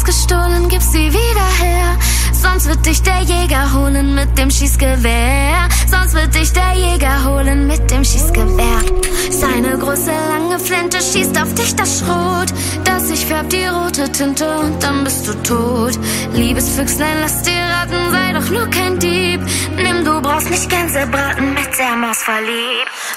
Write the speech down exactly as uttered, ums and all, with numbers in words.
hast gestohlen, gib sie wieder her. Sonst wird dich der Jäger holen mit dem Schießgewehr. Sonst wird dich der Jäger holen mit dem Schießgewehr. Seine große lange Flinte schießt auf dich das Schrot, das sich färbt die rote Tinte und dann bist du tot. Liebes Füchslein, lass dir raten, sei doch nur kein Dieb. Nimm, du brauchst nicht Gänsebraten, mit der Maus verliebt.